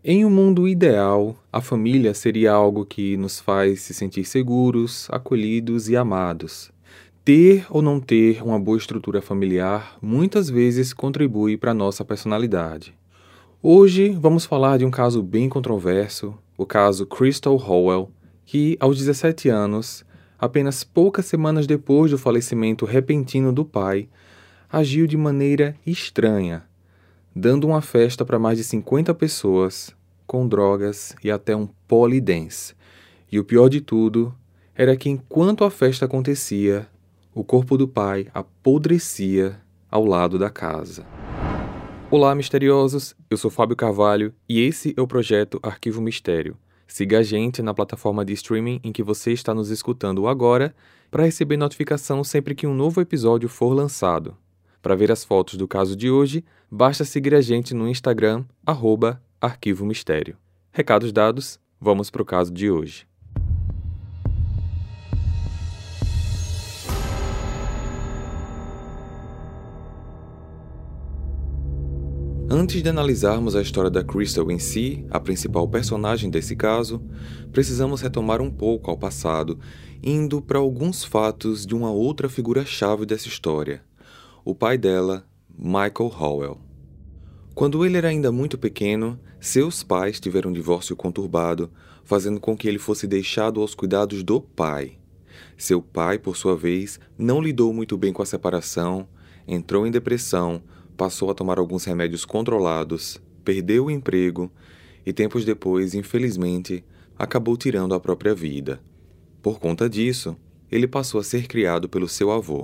Em um mundo ideal, a família seria algo que nos faz se sentir seguros, acolhidos e amados. Ter ou não ter uma boa estrutura familiar muitas vezes contribui para a nossa personalidade. Hoje vamos falar de um caso bem controverso, o caso Crystal Howell, que aos 17 anos, apenas poucas semanas depois do falecimento repentino do pai, agiu de maneira estranha, dando uma festa para mais de 50 pessoas, com drogas e até um polidense. E o pior de tudo era que enquanto a festa acontecia, o corpo do pai apodrecia ao lado da casa. Olá, misteriosos! Eu sou Fábio Carvalho e esse é o projeto Arquivo Mistério. Siga a gente na plataforma de streaming em que você está nos escutando agora para receber notificação sempre que um novo episódio for lançado. Para ver as fotos do caso de hoje, basta seguir a gente no Instagram, @Arquivo Mistério. Recados dados, vamos para o caso de hoje. Antes de analisarmos a história da Crystal em si, a principal personagem desse caso, precisamos retomar um pouco ao passado, indo para alguns fatos de uma outra figura-chave dessa história, o pai dela, Michael Howell. Quando ele era ainda muito pequeno, seus pais tiveram um divórcio conturbado, fazendo com que ele fosse deixado aos cuidados do pai. Seu pai, por sua vez, não lidou muito bem com a separação, entrou em depressão, passou a tomar alguns remédios controlados, perdeu o emprego e, tempos depois, infelizmente, acabou tirando a própria vida. Por conta disso, ele passou a ser criado pelo seu avô.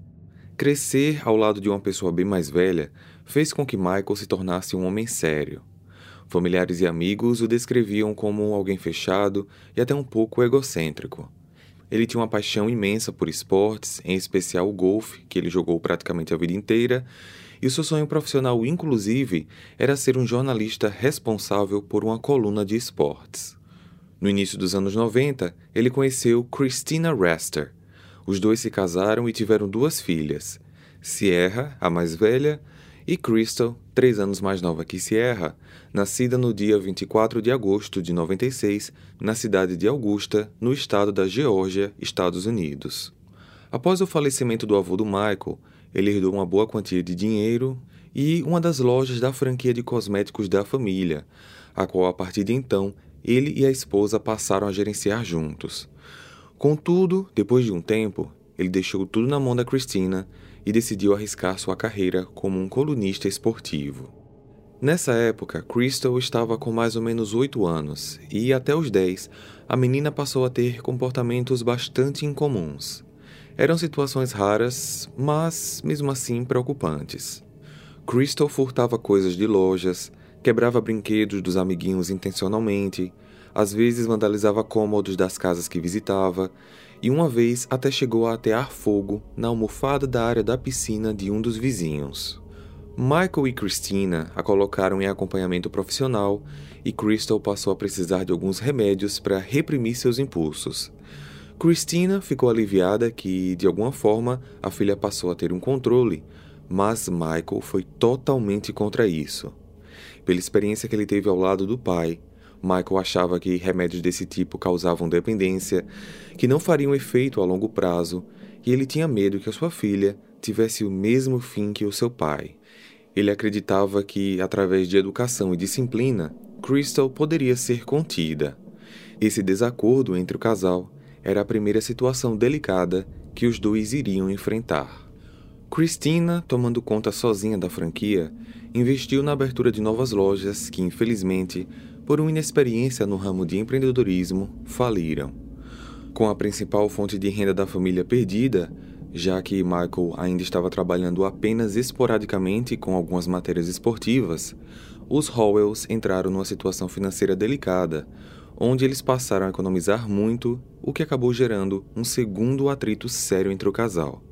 Crescer ao lado de uma pessoa bem mais velha fez com que Michael se tornasse um homem sério. Familiares e amigos o descreviam como alguém fechado e até um pouco egocêntrico. Ele tinha uma paixão imensa por esportes, em especial o golfe, que ele jogou praticamente a vida inteira, e o seu sonho profissional, inclusive, era ser um jornalista responsável por uma coluna de esportes. No início dos anos 90, ele conheceu Christina Rester. Os dois se casaram e tiveram 2 filhas, Sierra, a mais velha, e Crystal, 3 anos mais nova que Sierra, nascida no dia 24 de agosto de 96, na cidade de Augusta, no estado da Geórgia, Estados Unidos. Após o falecimento do avô do Michael, ele herdou uma boa quantia de dinheiro e uma das lojas da franquia de cosméticos da família, a qual, a partir de então, ele e a esposa passaram a gerenciar juntos. Contudo, depois de um tempo, ele deixou tudo na mão da Christina e decidiu arriscar sua carreira como um colunista esportivo. Nessa época, Crystal estava com mais ou menos 8 anos e, até os 10, a menina passou a ter comportamentos bastante incomuns. Eram situações raras, mas, mesmo assim, preocupantes. Crystal furtava coisas de lojas, quebrava brinquedos dos amiguinhos intencionalmente, às vezes vandalizava cômodos das casas que visitava, e uma vez até chegou a atear fogo na almofada da área da piscina de um dos vizinhos. Michael e Christina a colocaram em acompanhamento profissional e Crystal passou a precisar de alguns remédios para reprimir seus impulsos. Christina ficou aliviada que, de alguma forma, a filha passou a ter um controle, mas Michael foi totalmente contra isso. Pela experiência que ele teve ao lado do pai, Michael achava que remédios desse tipo causavam dependência, que não fariam efeito a longo prazo, e ele tinha medo que a sua filha tivesse o mesmo fim que o seu pai. Ele acreditava que, através de educação e disciplina, Crystal poderia ser contida. Esse desacordo entre o casal era a primeira situação delicada que os dois iriam enfrentar. Christina, tomando conta sozinha da franquia, investiu na abertura de novas lojas que, infelizmente, por uma inexperiência no ramo de empreendedorismo, faliram. Com a principal fonte de renda da família perdida, já que Michael ainda estava trabalhando apenas esporadicamente com algumas matérias esportivas, os Howells entraram numa situação financeira delicada, onde eles passaram a economizar muito, o que acabou gerando um segundo atrito sério entre o casal.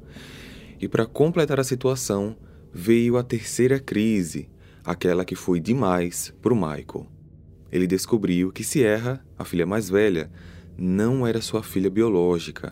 E para completar a situação, veio a terceira crise, aquela que foi demais para o Michael. Ele descobriu que Sierra, a filha mais velha, não era sua filha biológica.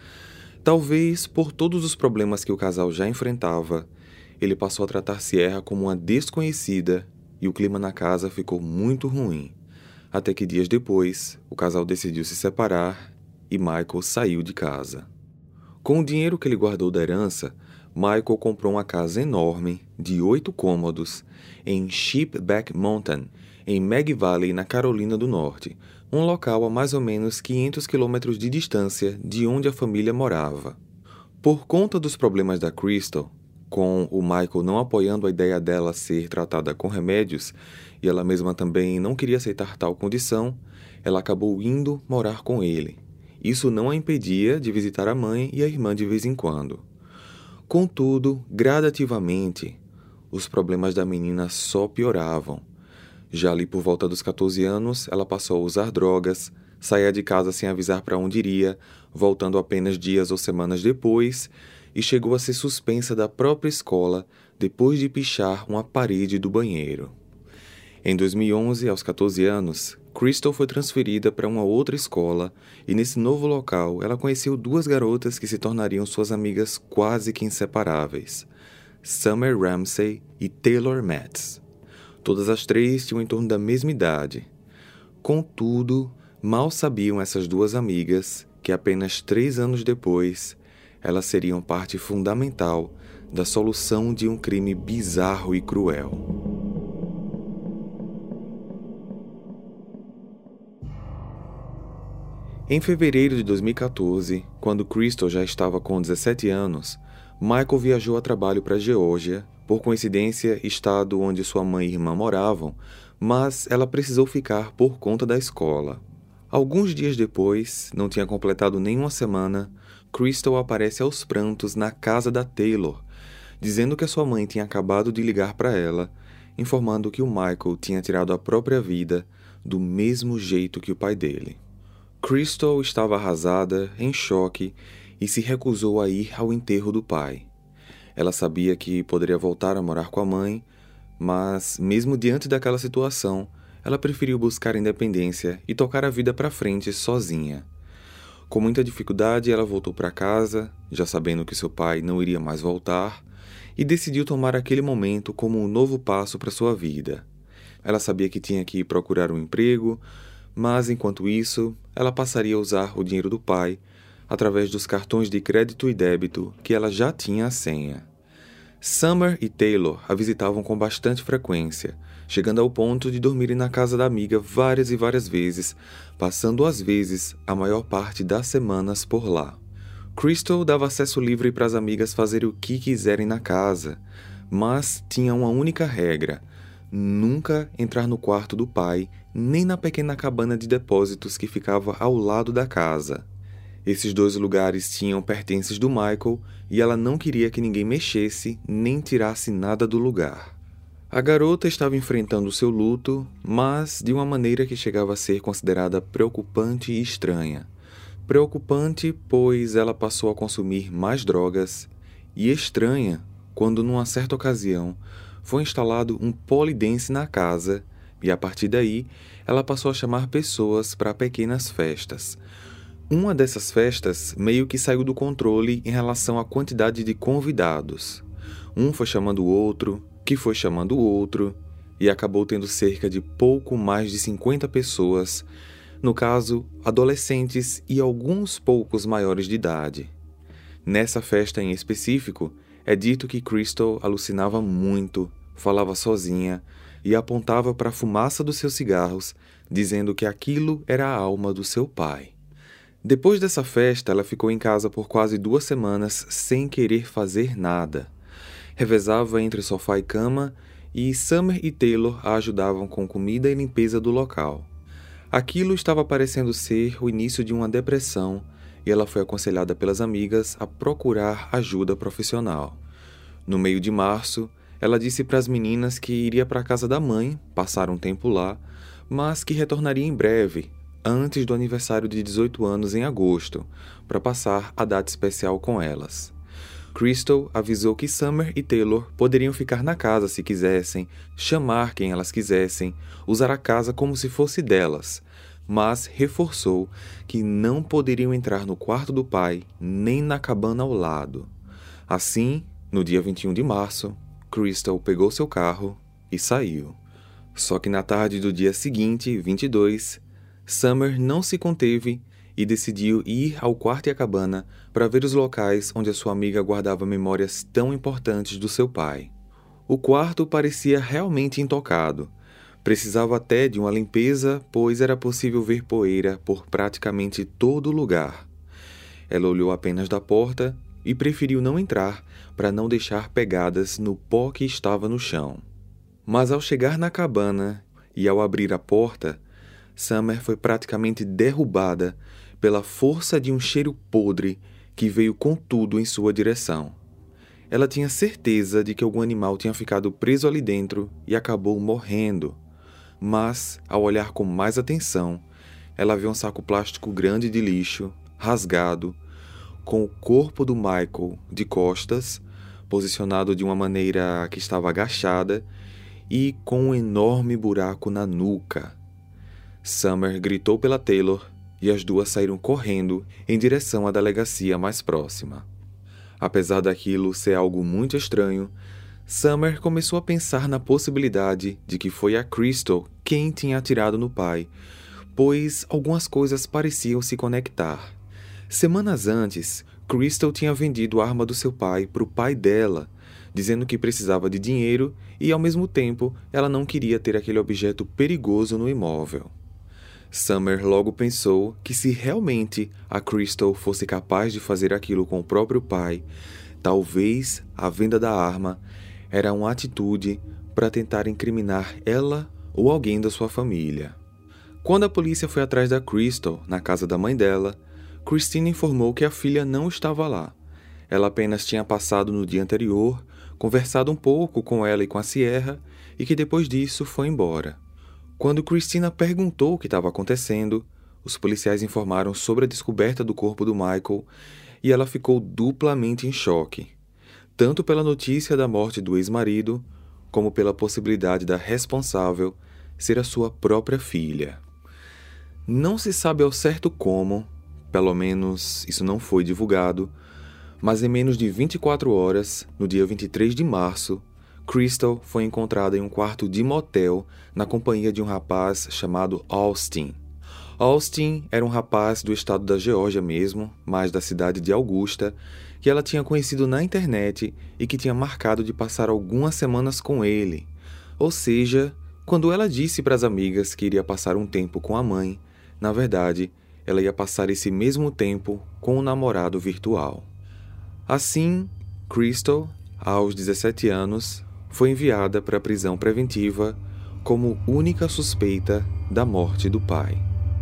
Talvez por todos os problemas que o casal já enfrentava, ele passou a tratar Sierra como uma desconhecida e o clima na casa ficou muito ruim, até que dias depois o casal decidiu se separar e Michael saiu de casa. Com o dinheiro que ele guardou da herança, Michael comprou uma casa enorme de 8 cômodos em Sheepback Mountain, em Maggie Valley, na Carolina do Norte, um local a mais ou menos 500 quilômetros de distância de onde a família morava. Por conta dos problemas da Crystal, com o Michael não apoiando a ideia dela ser tratada com remédios, e ela mesma também não queria aceitar tal condição, ela acabou indo morar com ele. Isso não a impedia de visitar a mãe e a irmã de vez em quando. Contudo, gradativamente, os problemas da menina só pioravam. Já ali por volta dos 14 anos, ela passou a usar drogas, saía de casa sem avisar para onde iria, voltando apenas dias ou semanas depois, e chegou a ser suspensa da própria escola depois de pichar uma parede do banheiro. Em 2011, aos 14 anos, Crystal foi transferida para uma outra escola e nesse novo local ela conheceu 2 garotas que se tornariam suas amigas quase que inseparáveis, Summer Ramsey e Taylor Metz. Todas as 3 tinham em torno da mesma idade. Contudo, mal sabiam essas 2 amigas que apenas 3 anos depois elas seriam parte fundamental da solução de um crime bizarro e cruel. Em fevereiro de 2014, quando Crystal já estava com 17 anos, Michael viajou a trabalho para a Geórgia, por coincidência, estado onde sua mãe e irmã moravam, mas ela precisou ficar por conta da escola. Alguns dias depois, não tinha completado nem uma semana, Crystal aparece aos prantos na casa da Taylor, dizendo que a sua mãe tinha acabado de ligar para ela, informando que o Michael tinha tirado a própria vida do mesmo jeito que o pai dele. Crystal estava arrasada, em choque, e se recusou a ir ao enterro do pai. Ela sabia que poderia voltar a morar com a mãe, mas, mesmo diante daquela situação, ela preferiu buscar independência e tocar a vida para frente sozinha. Com muita dificuldade, ela voltou para casa, já sabendo que seu pai não iria mais voltar, e decidiu tomar aquele momento como um novo passo para sua vida. Ela sabia que tinha que procurar um emprego, mas, enquanto isso, ela passaria a usar o dinheiro do pai através dos cartões de crédito e débito que ela já tinha a senha. Summer e Taylor a visitavam com bastante frequência, chegando ao ponto de dormirem na casa da amiga várias e várias vezes, passando às vezes a maior parte das semanas por lá. Crystal dava acesso livre para as amigas fazerem o que quiserem na casa, mas tinha uma única regra: nunca entrar no quarto do pai, nem na pequena cabana de depósitos que ficava ao lado da casa. Esses 2 lugares tinham pertences do Michael e ela não queria que ninguém mexesse nem tirasse nada do lugar. A garota estava enfrentando seu luto, mas de uma maneira que chegava a ser considerada preocupante e estranha. Preocupante, pois ela passou a consumir mais drogas, e estranha, quando numa certa ocasião foi instalado um polidense na casa, e a partir daí ela passou a chamar pessoas para pequenas festas. Uma dessas festas meio que saiu do controle em relação à quantidade de convidados. Um foi chamando o outro, que foi chamando o outro, e acabou tendo cerca de pouco mais de 50 pessoas, no caso, adolescentes e alguns poucos maiores de idade. Nessa festa em específico, é dito que Crystal alucinava muito, falava sozinha e apontava para a fumaça dos seus cigarros, dizendo que aquilo era a alma do seu pai. Depois dessa festa, ela ficou em casa por quase 2 semanas sem querer fazer nada. Revezava entre sofá e cama, e Summer e Taylor a ajudavam com comida e limpeza do local. Aquilo estava parecendo ser o início de uma depressão, e ela foi aconselhada pelas amigas a procurar ajuda profissional. No meio de março, ela disse para as meninas que iria para a casa da mãe, passar um tempo lá, mas que retornaria em breve, antes do aniversário de 18 anos em agosto, para passar a data especial com elas. Crystal avisou que Summer e Taylor poderiam ficar na casa se quisessem, chamar quem elas quisessem, usar a casa como se fosse delas, mas reforçou que não poderiam entrar no quarto do pai nem na cabana ao lado. Assim, no dia 21 de março, Crystal pegou seu carro e saiu. Só que na tarde do dia seguinte, 22, Summer não se conteve e decidiu ir ao quarto e a cabana para ver os locais onde a sua amiga guardava memórias tão importantes do seu pai. O quarto parecia realmente intocado. Precisava até de uma limpeza, pois era possível ver poeira por praticamente todo lugar. Ela olhou apenas da porta e preferiu não entrar para não deixar pegadas no pó que estava no chão. Mas ao chegar na cabana e ao abrir a porta, Summer foi praticamente derrubada pela força de um cheiro podre que veio com tudo em sua direção. Ela tinha certeza de que algum animal tinha ficado preso ali dentro e acabou morrendo. Mas, ao olhar com mais atenção, ela viu um saco plástico grande de lixo, rasgado, com o corpo do Michael de costas, posicionado de uma maneira que estava agachada e com um enorme buraco na nuca. Summer gritou pela Taylor e as duas saíram correndo em direção à delegacia mais próxima. Apesar daquilo ser algo muito estranho, Summer começou a pensar na possibilidade de que foi a Crystal quem tinha atirado no pai, pois algumas coisas pareciam se conectar. Semanas antes, Crystal tinha vendido a arma do seu pai para o pai dela, dizendo que precisava de dinheiro e, ao mesmo tempo, ela não queria ter aquele objeto perigoso no imóvel. Summer logo pensou que se realmente a Crystal fosse capaz de fazer aquilo com o próprio pai, talvez a venda da arma era uma atitude para tentar incriminar ela ou alguém da sua família. Quando a polícia foi atrás da Crystal na casa da mãe dela, Christine informou que a filha não estava lá. Ela apenas tinha passado no dia anterior, conversado um pouco com ela e com a Sierra e que depois disso foi embora. Quando Christina perguntou o que estava acontecendo, os policiais informaram sobre a descoberta do corpo do Michael e ela ficou duplamente em choque, tanto pela notícia da morte do ex-marido, como pela possibilidade da responsável ser a sua própria filha. Não se sabe ao certo como, pelo menos isso não foi divulgado, mas em menos de 24 horas, no dia 23 de março, Crystal foi encontrada em um quarto de motel na companhia de um rapaz chamado Austin. Austin era um rapaz do estado da Geórgia mesmo, mas da cidade de Augusta, que ela tinha conhecido na internet e que tinha marcado de passar algumas semanas com ele. Ou seja, quando ela disse para as amigas que iria passar um tempo com a mãe, na verdade, ela ia passar esse mesmo tempo com o namorado virtual. Assim, Crystal, aos 17 anos, foi enviada para a prisão preventiva como única suspeita da morte do pai.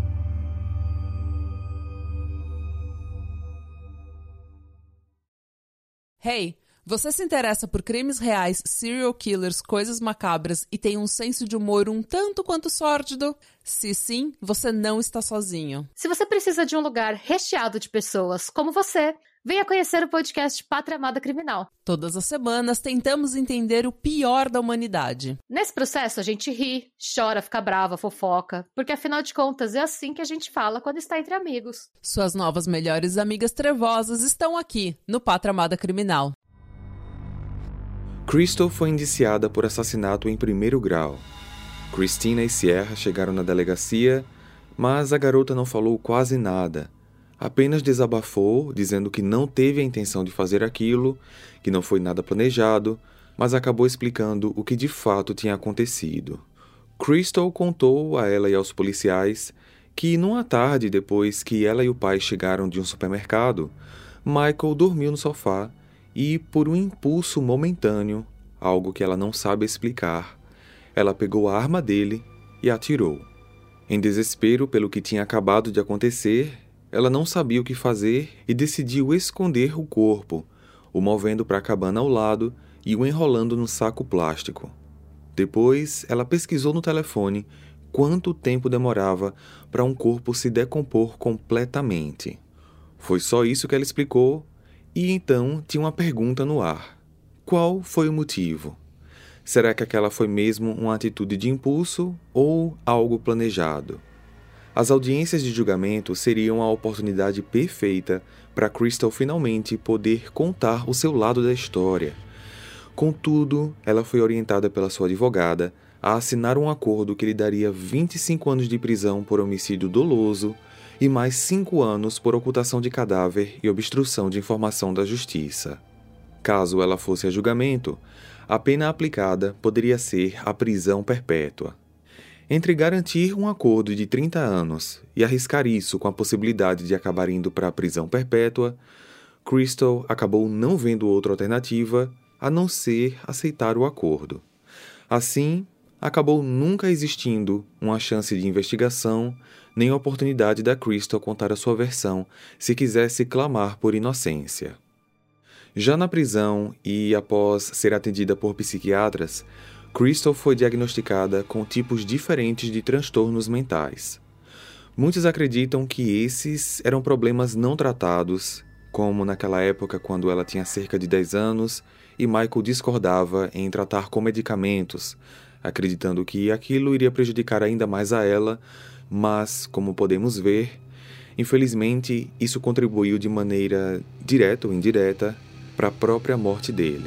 Hey, você se interessa por crimes reais, serial killers, coisas macabras e tem um senso de humor um tanto quanto sórdido? Se sim, você não está sozinho. Se você precisa de um lugar recheado de pessoas como você, venha conhecer o podcast Pátria Amada Criminal. Todas as semanas tentamos entender o pior da humanidade. Nesse processo a gente ri, chora, fica brava, fofoca, porque afinal de contas é assim que a gente fala quando está entre amigos. Suas novas melhores amigas trevosas estão aqui, no Pátria Amada Criminal. Crystal foi indiciada por assassinato em primeiro grau. Christina e Sierra chegaram na delegacia, mas a garota não falou quase nada. Apenas desabafou, dizendo que não teve a intenção de fazer aquilo, que não foi nada planejado, mas acabou explicando o que de fato tinha acontecido. Crystal contou a ela e aos policiais que, numa tarde depois que ela e o pai chegaram de um supermercado, Michael dormiu no sofá e, por um impulso momentâneo, algo que ela não sabe explicar, ela pegou a arma dele e atirou. Em desespero pelo que tinha acabado de acontecer, ela não sabia o que fazer e decidiu esconder o corpo, o movendo para a cabana ao lado e o enrolando num saco plástico. Depois, ela pesquisou no telefone quanto tempo demorava para um corpo se decompor completamente. Foi só isso que ela explicou, e então tinha uma pergunta no ar. Qual foi o motivo? Será que aquela foi mesmo uma atitude de impulso ou algo planejado? As audiências de julgamento seriam a oportunidade perfeita para Crystal finalmente poder contar o seu lado da história. Contudo, ela foi orientada pela sua advogada a assinar um acordo que lhe daria 25 anos de prisão por homicídio doloso e mais 5 anos por ocultação de cadáver e obstrução de informação da justiça. Caso ela fosse a julgamento, a pena aplicada poderia ser a prisão perpétua. Entre garantir um acordo de 30 anos e arriscar isso com a possibilidade de acabar indo para a prisão perpétua, Crystal acabou não vendo outra alternativa a não ser aceitar o acordo. Assim, acabou nunca existindo uma chance de investigação nem a oportunidade da Crystal contar a sua versão se quisesse clamar por inocência. Já na prisão e após ser atendida por psiquiatras, Crystal foi diagnosticada com tipos diferentes de transtornos mentais. Muitos acreditam que esses eram problemas não tratados, como naquela época quando ela tinha cerca de 10 anos e Michael discordava em tratar com medicamentos, acreditando que aquilo iria prejudicar ainda mais a ela, mas, como podemos ver, infelizmente isso contribuiu de maneira direta ou indireta para a própria morte dele.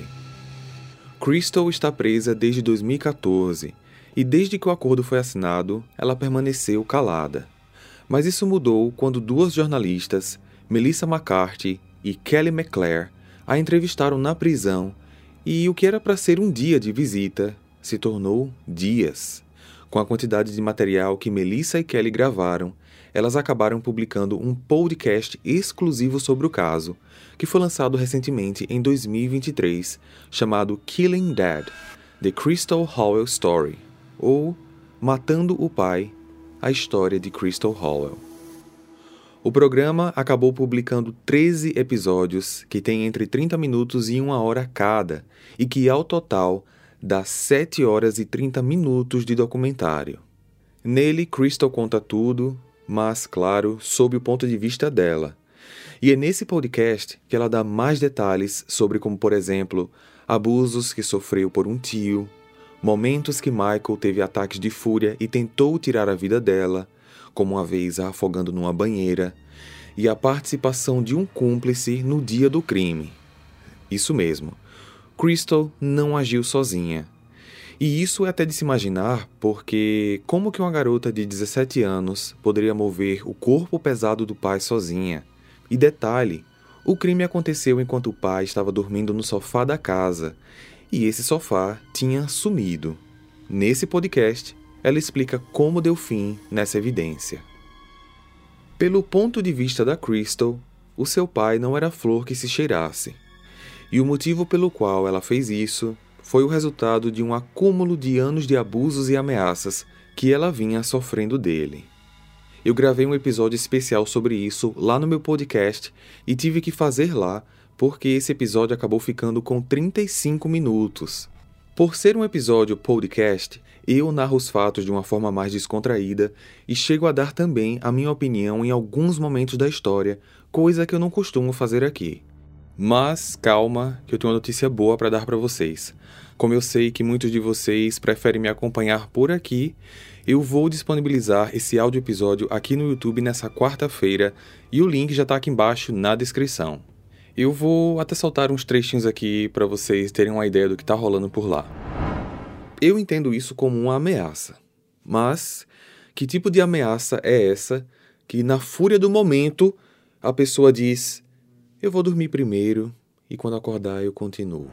Crystal está presa desde 2014 e desde que o acordo foi assinado, ela permaneceu calada. Mas isso mudou quando duas jornalistas, Melissa McCarthy e Kelly McClare, a entrevistaram na prisão e o que era para ser um dia de visita se tornou dias. Com a quantidade de material que Melissa e Kelly gravaram, elas acabaram publicando um podcast exclusivo sobre o caso, que foi lançado recentemente em 2023, chamado Killing Dad, The Crystal Howell Story, ou Matando o Pai, a história de Crystal Howell. O programa acabou publicando 13 episódios que têm entre 30 minutos e 1 hora cada, e que ao total dá 7 horas e 30 minutos de documentário. Nele, Crystal conta tudo, mas, claro, sob o ponto de vista dela. E é nesse podcast que ela dá mais detalhes sobre como, por exemplo, abusos que sofreu por um tio, momentos que Michael teve ataques de fúria e tentou tirar a vida dela, como uma vez a afogando numa banheira, e a participação de um cúmplice no dia do crime. Isso mesmo, Crystal não agiu sozinha. E isso é até de se imaginar porque como que uma garota de 17 anos poderia mover o corpo pesado do pai sozinha? E detalhe, o crime aconteceu enquanto o pai estava dormindo no sofá da casa, e esse sofá tinha sumido. Nesse podcast, ela explica como deu fim nessa evidência. Pelo ponto de vista da Crystal, o seu pai não era flor que se cheirasse. E o motivo pelo qual ela fez isso foi o resultado de um acúmulo de anos de abusos e ameaças que ela vinha sofrendo dele. Eu gravei um episódio especial sobre isso lá no meu podcast e tive que fazer lá porque esse episódio acabou ficando com 35 minutos. Por ser um episódio podcast, eu narro os fatos de uma forma mais descontraída e chego a dar também a minha opinião em alguns momentos da história, coisa que eu não costumo fazer aqui. Mas calma, que eu tenho uma notícia boa para dar para vocês. Como eu sei que muitos de vocês preferem me acompanhar por aqui, eu vou disponibilizar esse áudio episódio aqui no YouTube nessa quarta-feira e o link já está aqui embaixo na descrição. Eu vou até soltar uns trechinhos aqui para vocês terem uma ideia do que está rolando por lá. Eu entendo isso como uma ameaça, mas que tipo de ameaça é essa que na fúria do momento a pessoa diz: eu vou dormir primeiro e quando acordar eu continuo.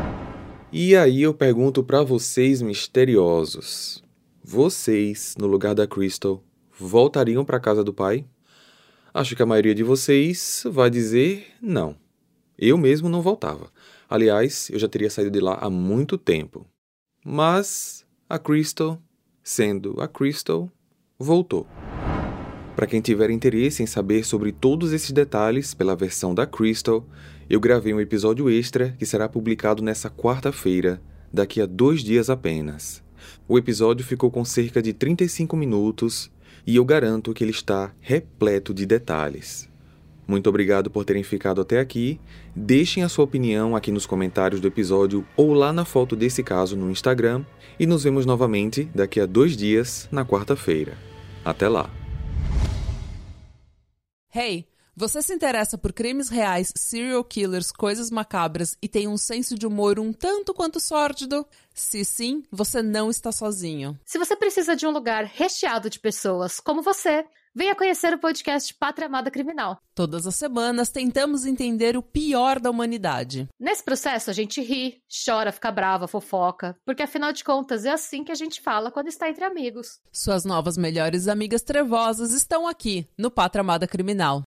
E aí eu pergunto para vocês misteriosos, vocês, no lugar da Crystal, voltariam para a casa do pai? Acho que a maioria de vocês vai dizer não. Eu mesmo não voltava. Aliás, eu já teria saído de lá há muito tempo. Mas a Crystal, sendo a Crystal, voltou. Para quem tiver interesse em saber sobre todos esses detalhes pela versão da Crystal, eu gravei um episódio extra que será publicado nessa quarta-feira, daqui a 2 dias apenas. O episódio ficou com cerca de 35 minutos e eu garanto que ele está repleto de detalhes. Muito obrigado por terem ficado até aqui. Deixem a sua opinião aqui nos comentários do episódio ou lá na foto desse caso no Instagram e nos vemos novamente daqui a 2 dias, na quarta-feira. Até lá! Hey, Você se interessa por crimes reais, serial killers, coisas macabras e tem um senso de humor um tanto quanto sórdido? Se sim, você não está sozinho. Se você precisa de um lugar recheado de pessoas como você, venha conhecer o podcast Pátria Amada Criminal. Todas as semanas tentamos entender o pior da humanidade. Nesse processo a gente ri, chora, fica brava, fofoca, porque afinal de contas é assim que a gente fala quando está entre amigos. Suas novas melhores amigas trevosas estão aqui no Pátria Amada Criminal.